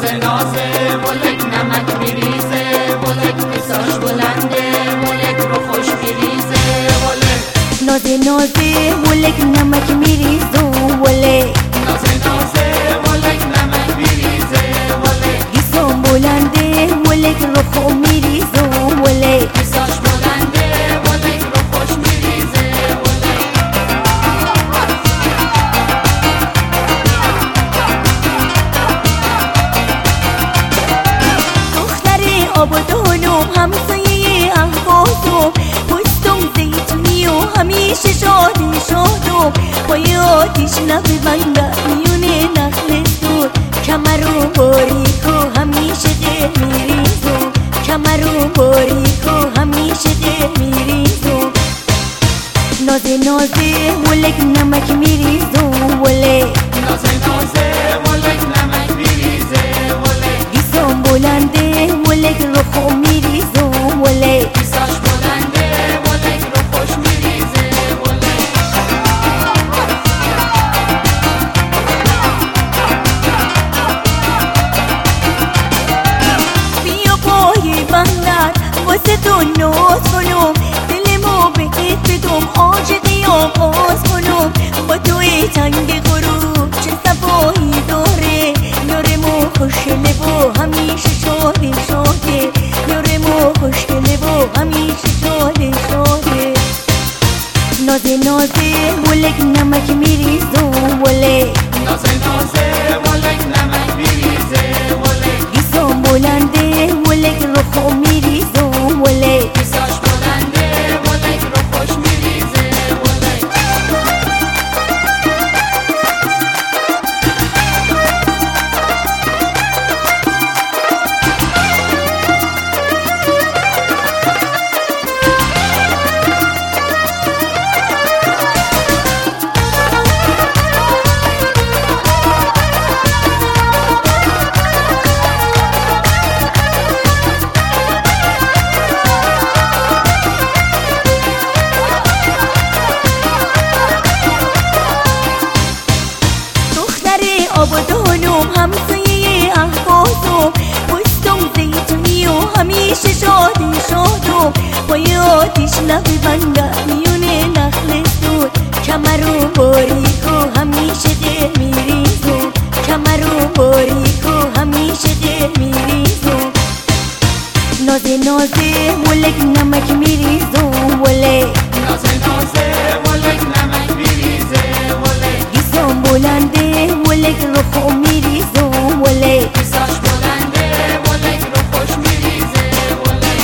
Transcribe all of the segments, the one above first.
نازه ولک نمک میریزه ولک قصاش بلنده ولک رو خوش میریزه ولک نازه نازه ولک نمک میریزه ولک نازه نازه ولک نمک میریزه ولک گیسم بلنده ولک رو خوش میریزه ولک قصاش بلنده ولک رو خوش میریزه ولک دختر آبادانم همسایه اهوازم پشتم زیتونی و همیشه شادم پای آتیش لب بنده میونه نخل دور کمر و باریک و همیشه دل میریزم کمر و باریک و همیشه دل میریزم نازه نازه ولک نمک میریزم ولک نازه نازه ولک نمک میریزه ولک گیسم بلنده ولک رو خوب میریزم ولک قصاش بلنده ولک رو خوش میریزه ولک بیا پای بندر واسه تو ناز کنم دلمو بهت بدم عاشقی آغاز کنم با توی تنگ غروب چه صفایی داره یارمو خوشگله و همیشه شاده شاده یارمو خوشگله و همیشه شاده شاده نازه نازه ولک نمک میریزم ولک نازه نازه ولک نمک میریزه ولک گیسم بلنده ولک رو خوب میریزم ولک قصاش بلنده ولک رو خوش میریزه ولک آبادانم همسایه اهوازم پشتم زیتونی و همیشه شادم پای آتیش لب بنده میونه نخل دور کمر و باریک و همیشه دل میریزم کمر و باریک و همیشه دل میریزم نازه نازه ولک نمک میریزم ولک نازه نازه ولک نمک میریزه ولک گیسم بلنده ولک رو خوب میریزم ولک قصاش بلنده ولک رو خوش میریزه ولک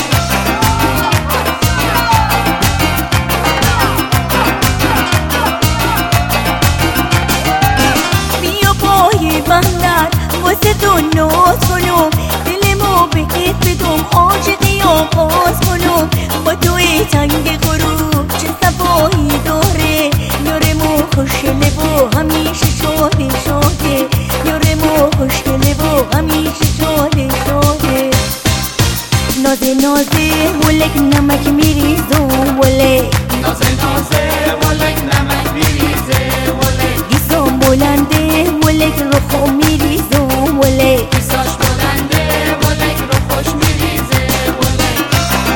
بیا پای بندر واسه تو ناز کنم دلمو بهت بدم عاشقی آغاز کنم با توی تنگ غروب چه صفایی داره یارمو خوشگله و همیشه شاده شاده یارمو خوشگله و همیشه شاده شاده نازه نازه ولک نمک میریزم ولک نازه نازه ولک نمک میریزه ولک گیسم بلنده ولک رو خوب میریزم ولک قصاش بلنده ولک رو خوش میریزه ولک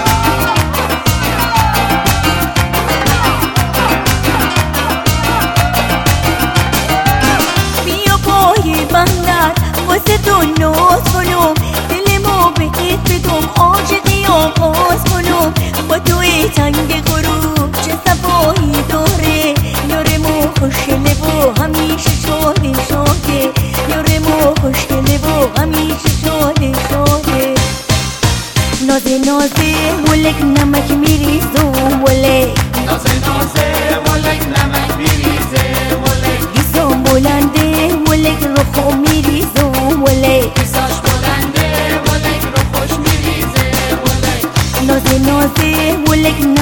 بیا پای بندر واسه تو ناز کنم دلمو بهت بدم عاشقی آغاز کنم با توی تنگ غروب چه صفایی داره یارمو خوشگله و همیشه شاده شاده یارمو خوشگله و همیشه شاده شاده نازه نازه ولک نمک میریزم ولک نازه نازه ولک نمک میریزه ولک گیسم بلنده ولک رو خوب میریزم ولک قصاش بلنده ولک رو خوش میریزه ولک نازه نازه ولک